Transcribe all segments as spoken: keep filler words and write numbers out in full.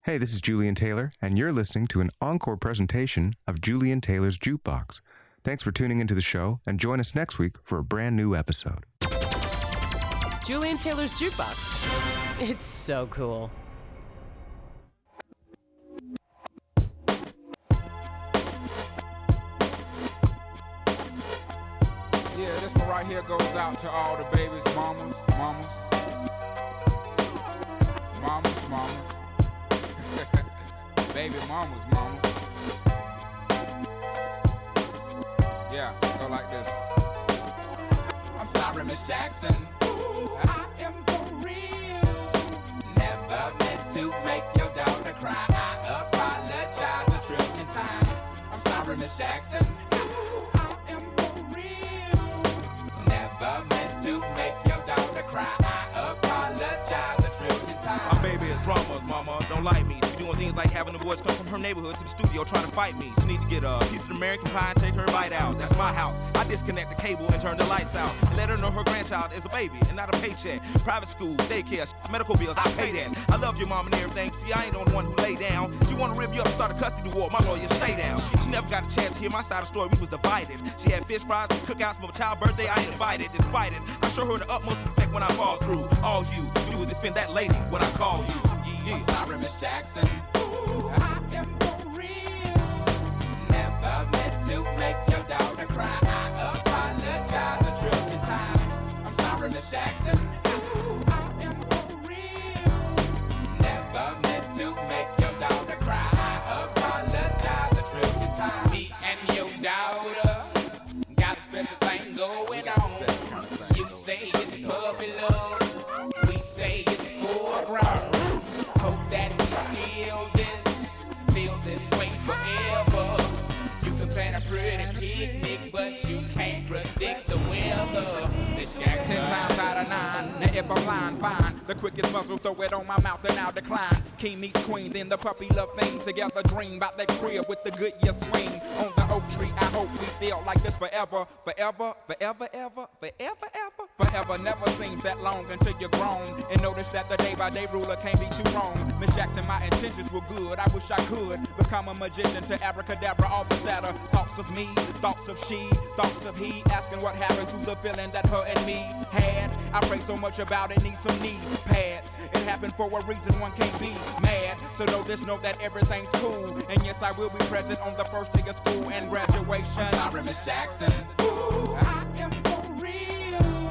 Hey, this is Julian Taylor, and you're listening to an encore presentation of Julian Taylor's Jukebox. Thanks for tuning into the show, and join us next week for a brand new episode. Julian Taylor's Jukebox. It's so cool. Yeah, this one right here goes out to all the babies, mamas, mamas. Mamas, mamas. Baby mamas, mamas. Yeah, go like this. I'm sorry, Miss Jackson. Ooh, I am for real. Never meant to make your daughter cry. I apologize a trillion times. I'm sorry, Miss Jackson. Ooh, I am for real. Never meant to make your daughter cry. I apologize a trillion times. My baby is drama, mama. Don't like me. She doing things like having the boys come from her neighborhood to the studio trying to fight me. She need to get a piece of the American pie and take her bite out. That's my house. I disconnect the cable and turn the lights out and let her know her grandchild is a baby and not a paycheck. Private school, daycare, medical bills, I pay that. I love your mom and everything. See, I ain't the only one who lay down. She wanna rip you up, start a custody war. My lawyer, stay down. She never got a chance to hear my side of the story. We was divided. She had fish fries, cookouts for my child's birthday. I ain't invited. Despite it, I show her the utmost respect when I fall through. All you do is defend that lady when I call you. Yeah. I'm sorry, Miss Jackson. Ooh, I am for real. Never meant to make your daughter cry. I apologize a trillion times. I'm sorry, Miss Jackson. Ooh, I am for real. Never meant to make your daughter cry. I apologize a trillion times. Me and your daughter got a special thing going on. You say it's puppy love. We say it's full grown. Hope that we feel this, feel this way forever. You can plan a pretty picnic, but you can't predict the weather. Miss Jackson, ten times out of nine. Now if I'm lying, fine. The quickest muzzle, throw it on my mouth and I'll decline. King meets queen, then the puppy love thing. Together dream about that crib with the good year swing. On the oak tree, I hope we feel like this forever. Forever, forever, ever, forever, ever. Forever never seems that long until you're grown. And notice that the day by day ruler can't be too wrong. Miss Jackson, my intentions were good. I wish I could become a magician to abracadabra all the sadder. Thoughts of me, thoughts of she, thoughts of he. Asking what happened to the feeling that her and me had. I pray so much about it, need some knee pads. It happened for a reason, one can't be mad. So know this, know that everything's cool. And yes, I will be present on the first day of school and graduation. I'm sorry, Miss Jackson. Ooh, I am for real.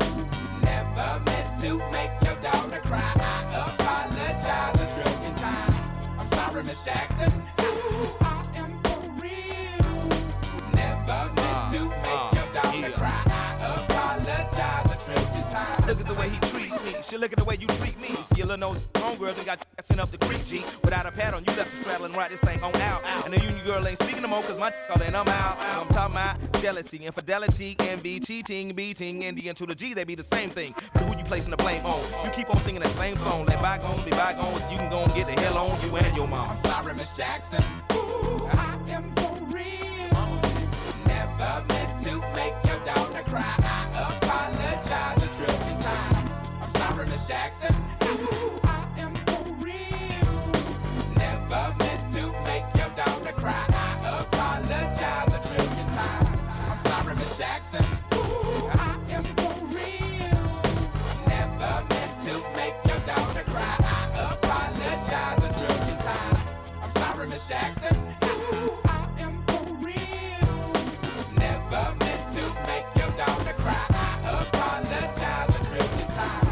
Never meant to make your daughter cry. I apologize a trillion times. I'm sorry, Miss Jackson. Ooh, I am for real. Never meant to make your daughter yeah. cry. I apologize a trillion times. Look at the way he treats me. She look at the way you treat me. See, little nose homegirl done got sent up the creek, G. Without a pad on, you left the straddle and ride this thing on out. And the union girl ain't speaking no more, cause my all in, I'm out. I'm talking about jealousy, infidelity, envy, cheating, beating, and the N to the G, they be the same thing. But who you placing the blame on? You keep on singing that same song. Let bygones be bygones, you can go and get the hell on you and your mom. I'm sorry, Miss Jackson. Ooh, I am for real. Never meant to make your daughter cry. I apologize a trillion times. I'm sorry, Miss Jackson. Ooh, I am for real. Never meant to make your daughter cry. I apologize a trillion times. I'm sorry, Miss Jackson. Ooh, I am for real. Never meant to make your daughter cry. I apologize a trillion times. I'm sorry, Miss Jackson. Ooh, I am for real. Never meant to make your daughter cry. I apologize a trillion times.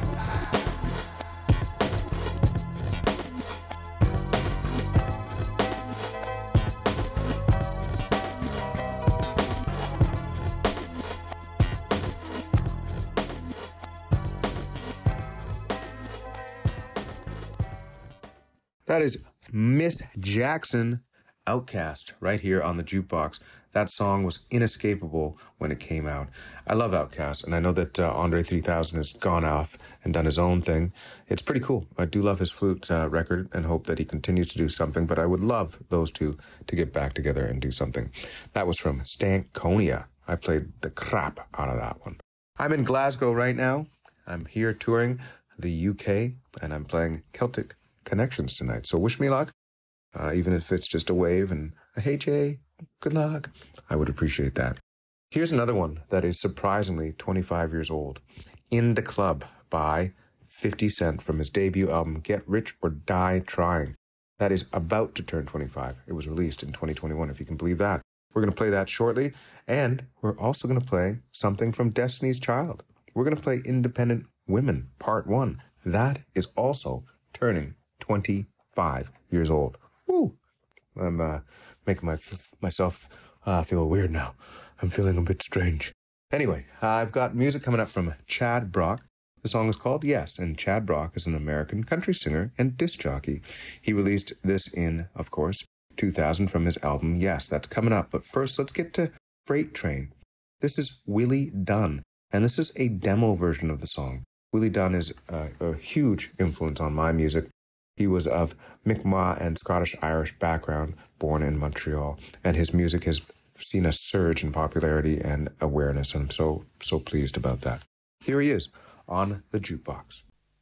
That is Miss Jackson, Outcast, right here on the Jukebox. That song was inescapable when it came out. I love Outkast, and I know that uh, Andre three thousand has gone off and done his own thing. It's pretty cool. I do love his flute uh, record and hope that he continues to do something, but I would love those two to get back together and do something. That was from Stankonia. I played the crap out of that one. I'm in Glasgow right now. I'm here touring the U K, and I'm playing Celtic Connections tonight. So wish me luck. uh, even if it's just a wave and a hey Jay, good luck. I would appreciate that. Here's another one that is surprisingly twenty-five years old. In the Club by fifty Cent from his debut album Get Rich or Die Trying. That is about to turn twenty-five. It was released in twenty twenty-one, if you can believe that. We're going to play that shortly, and we're also going to play something from Destiny's Child. We're going to play Independent Women, Part one. That is also turning twenty-five years old. Woo! I'm uh, making my, myself uh, feel weird now. I'm feeling a bit strange. Anyway, uh, I've got music coming up from Chad Brock. The song is called Yes, and Chad Brock is an American country singer and disc jockey. He released this in, of course, two thousand from his album Yes. That's coming up. But first, let's get to Freight Train. This is Willie Dunn, and this is a demo version of the song. Willie Dunn is uh, a huge influence on my music. He was of Mi'kmaq and Scottish-Irish background, born in Montreal, and his music has seen a surge in popularity and awareness, and I'm so, so pleased about that. Here he is on the Jukebox.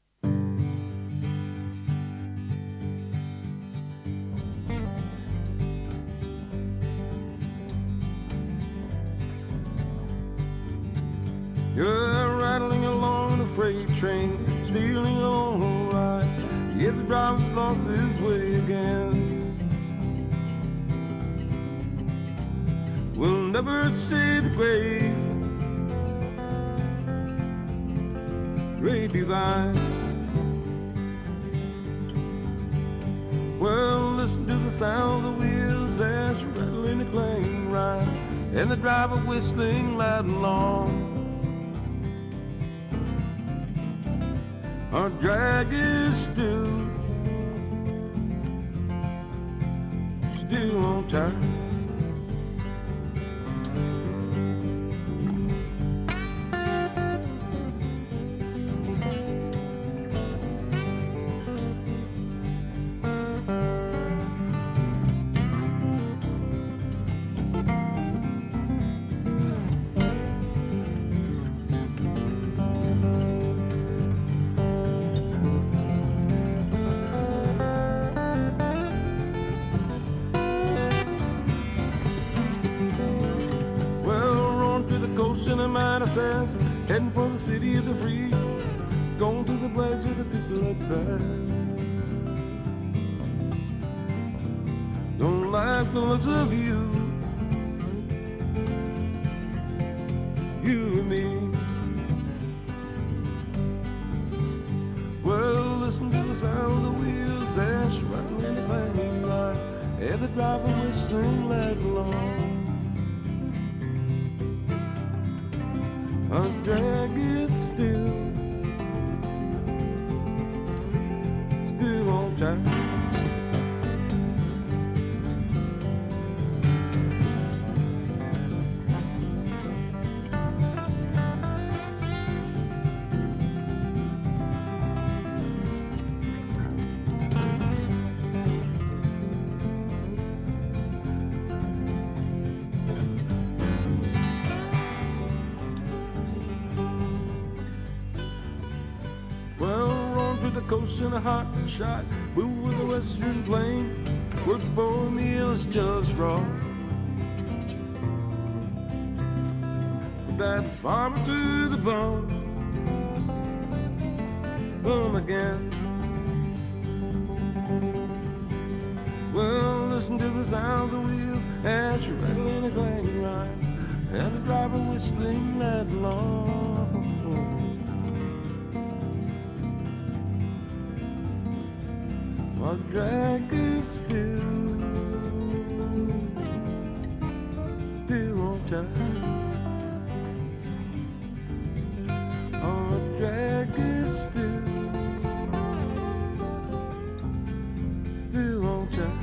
You're rattling along the freight train, stealing along the ride. Yet the driver's lost his way again. We'll never see the great, great divide. Well, listen to the sound of the wheels as you rattle in a claim ride, and the driver whistling loud and long. Our drag is still, still on time. Manifest, heading for the city of the free, going to the place where the people are bad. Don't like the looks of you, you and me. Well, listen to the sound of the wheels as you rattle in the clanging line, and the driver whistling loud and long. Our drag is still, still on time. Coast in a hot shot, move with a western plane, work for a meal is just raw. With that farmer to the bone, boom again. Well, listen to the sound of the wheels as you rattle in a clanging line, and the driver whistling that long. Our drag is still, still on time. Our drag is still, still on time.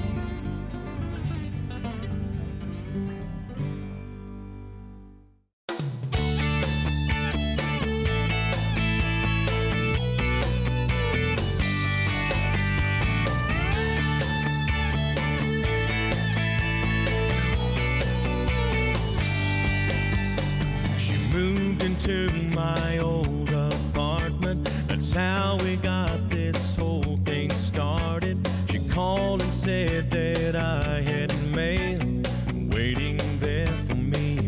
To my old apartment, that's how we got this whole thing started. She called and said that I had mail waiting there for me.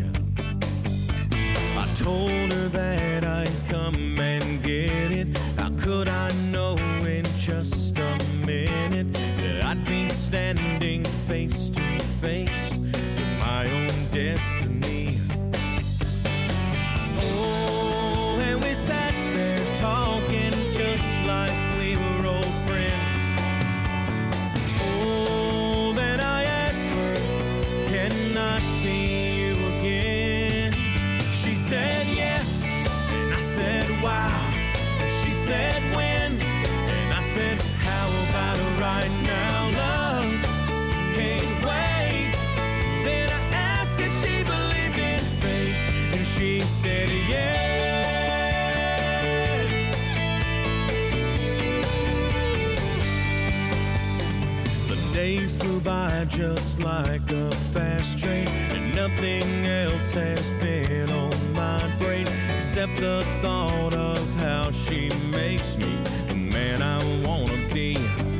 I told her that I'd come and get it. How could I know in just a minute that I'd be standing face to face with my own destiny? Oh, and we sat there talking just like we were old friends. Oh, then I asked her, can I see you again? She said yes, and I said wow. She said when, and I said how about right now, love? Can't wait. Then I asked if she believed in fate, and she said yes. The days flew by just like a fast train, and nothing else has been on my brain except the thought of how she makes me the man I wanna be.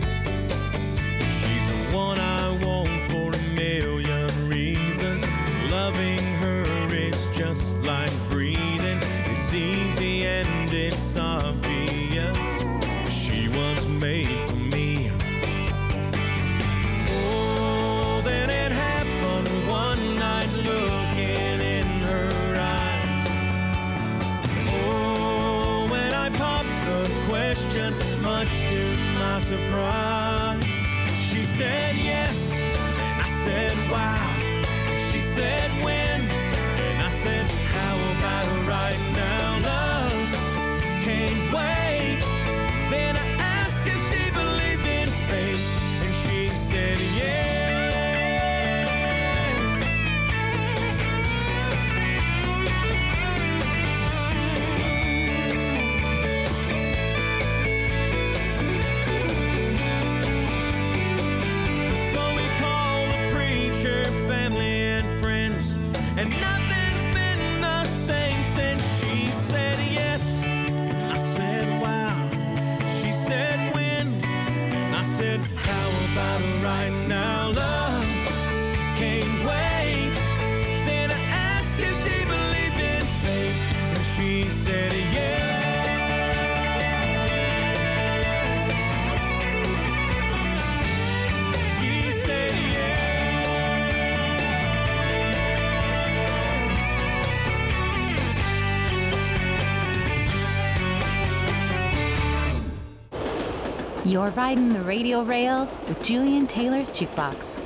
She's the one I want for a million reasons. Loving her is just like breathing. It's easy and it's obvious. She was made for me. Oh, then it happened one night looking in her eyes. Oh, when I popped the question, much to my surprise, she said yes, and I said wow. She said when, and I said how about right now, love? Can't wait. Then I asked if she believed in fate, and she said yes. So we called the preacher, family and friends, and nothing's been the same since she said yes. I said wow. She said when, and I said how about right now, love? Can't wait. Then I asked if she believed in fate, and she said yes. She said You're riding the radio rails with Julian Taylor's Jukebox.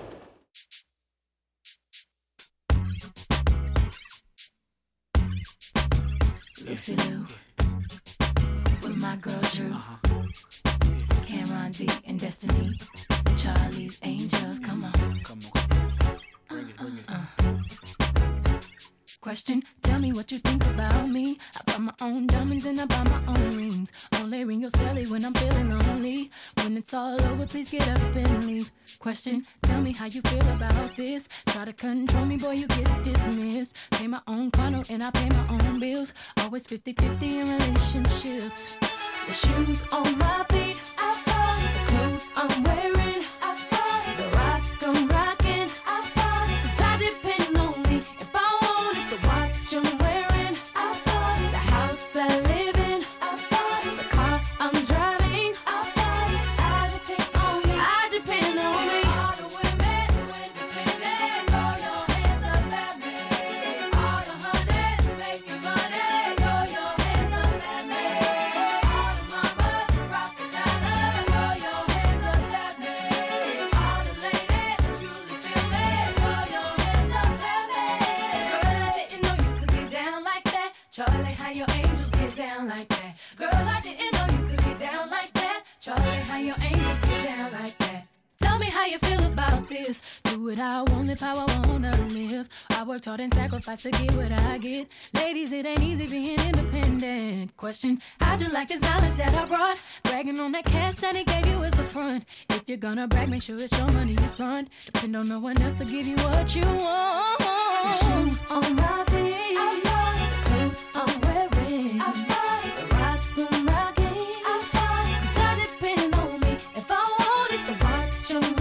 Lucy Lou, with my girl Drew, Cameron D and Destiny, Charlie's Angels, come on. Come on. Bring it, bring it. Uh, Question, tell me what you think about me. I buy my own diamonds and I buy my own rings. Only ring your celly when I'm feeling lonely. When it's all over, please get up and leave. Question, tell me how you feel about this. Try to control me, boy, you get dismissed. Pay my own condo and I pay my own bills. Always fifty-fifty in relationships. The shoes on my feet, I buy. The clothes I'm wearing, I buy. The rock I'm rocking, I buy. 'Cause I depend on me. If I want it, the watch I'm wearing, I buy. The house I live in, I buy. The car I'm driving, I buy. I depend on me. I depend on me. All the women who independent, throw your hands up at me. All the honeys making money, throw your hands up at me. All the mamas who rock the dollar, throw your hands up at me. All the ladies who truly feel me, throw your hands up at me. Girl, I didn't know you could get down like that. Charlie, how your angels get down like that. Girl, I didn't know you could get down like that. Charlie, how your angels get down like that. Tell me how you feel about this. Do it how I want, live how I wanna live. I worked hard and sacrificed to get what I get. Ladies, it ain't easy being independent. Question, how'd you like this knowledge that I brought? Bragging on that cash that he gave you is the front. If you're gonna brag, make sure it's your money you fund. Depend on no one else to give you what you want. The shoes on my feet, I buy. The clothes I'm wearing, I buy. The rock I'm rocking, I buy. 'Cause I depend on me. If I want it, the watch I'm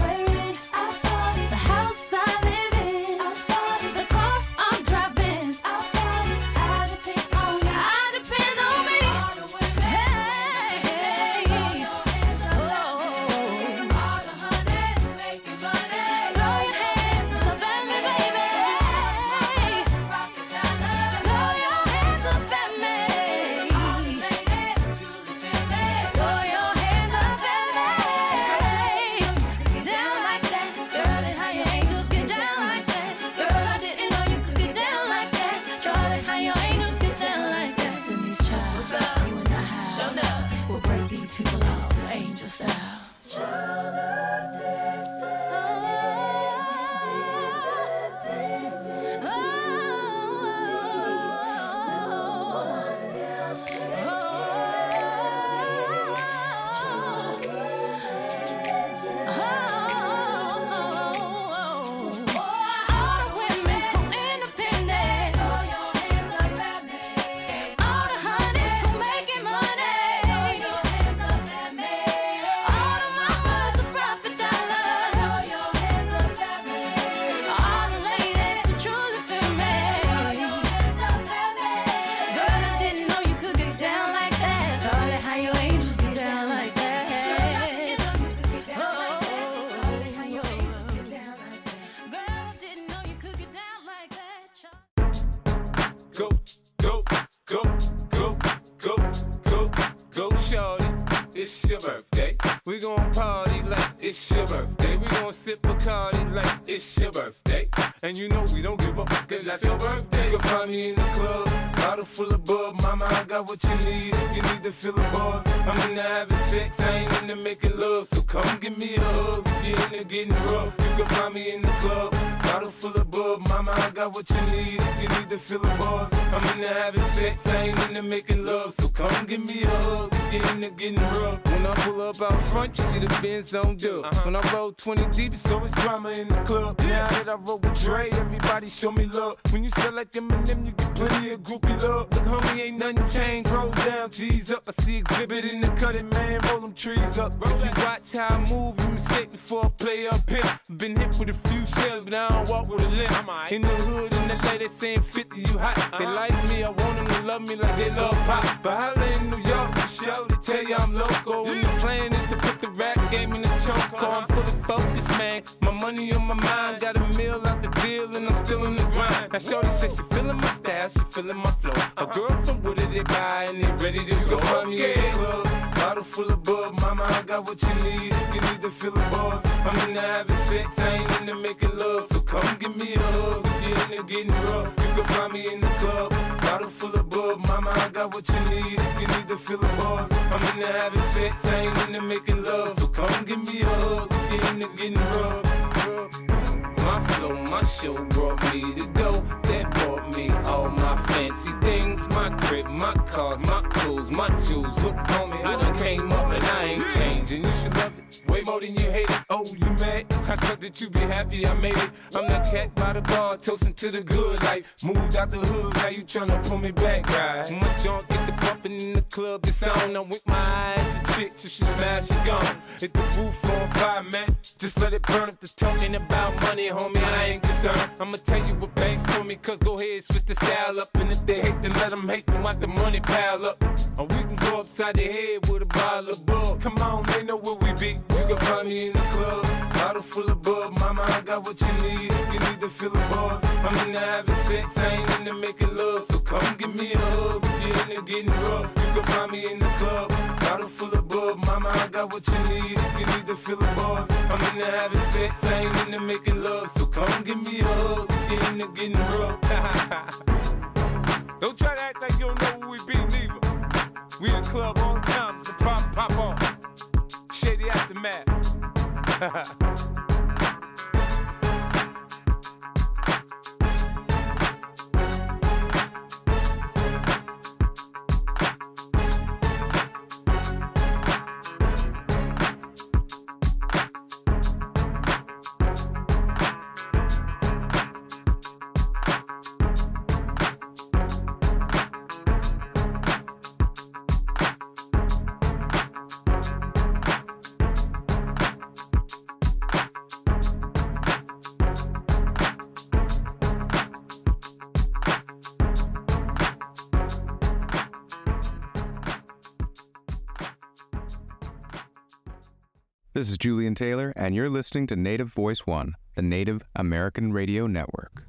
it's your birthday. We gon' sip Bacardi like it's your birthday. And you know we don't give a fuck, cause that's your birthday. You can find me in the club, bottle full of bub. Mama, I got what you need if you need to feel the buzz. I'm into having sex, I ain't into making love. So come give me a hug if you're into getting rough. You can find me in the club, bottle full of bub. Mama, I got what you need if you need to feel the buzz. I'm into having sex, I ain't into making love. So come give me a hug if you're into getting rough. When I pull up out front, you see the Benz on dub. Uh-huh. When I roll twenty deep, it's always drama in the club. Now that I roll with Dre, everybody show me love. When you sell like Eminem, you get plenty of groupie love. Look, homie, ain't nothing changed. Roll down, G's up. I see exhibit in the cutting, man. Roll them trees up. If you watch how I move, you mistake before I play up here. Been hit with a few shells, but I don't walk with a limp. In the hood, in the lady they saying fifty, you hot. They like me, I want them to love me like they love pop. But holla in New York, for show, they tell you I'm local. And the plan is to put the rap game in the choke. I'm fully focused, man. My money on my mind, got a meal out the deal, and I'm still in the grind. Now shorty says she feeling my style, she feeling my flow. A girl from Wooded, they buy, and they ready to go. Find me in the club, bottle full of bub. Mama, I got what you need if you need to feel the buzz. I'm into having sex, I ain't into making love. So come give me a hug if you're into getting rough. You can find me in the club, bottle full of bub. Mama, I got what you need if you need to feel the buzz. I'm into having sex, I ain't into making love. So come give me a hug if you're into getting rough. My flow, my show brought me to go. That brought me all my fancy things. My crib, my cars, my clothes, my jewels. Look, homie, I done came up and I ain't changing. You should love it way more than you hate it. Oh, you mad? I thought that you be happy I made it. I'm that cat by the bar, toasting to the good life. Moved out the hood, now you tryna pull me back, right? My junk get the bumping in the club, it's on. I'm with my eyes to chicks, if she smash, she gone. Hit the roof on fire, man. Just let it burn if the talking about money, homie, I ain't concerned. I'ma tell you what banks told me, cause go ahead, switch the style up. And if they hate, then let them hate, then watch the money pile up. Or we can go upside the head with a bottle of bug. Come on, they know where we be. You can find me in the club, bottle full of bub. Mama, I got what you need if you need to feel the buzz. I'm into having sex, I ain't into making love. So come give me a hug if you're into getting rough. You can find me in the club, bottle full of bub. Mama, I got what you need if you need to feel the buzz. I'm into having sex, I ain't into making love. So come give me a hug if you're into getting rough. Don't try to act like you don't know who we be, neither. We in the club all the time, so pop, pop on. Shady Aftermath. This is Julian Taylor, and you're listening to Native Voice One, the Native American Radio Network.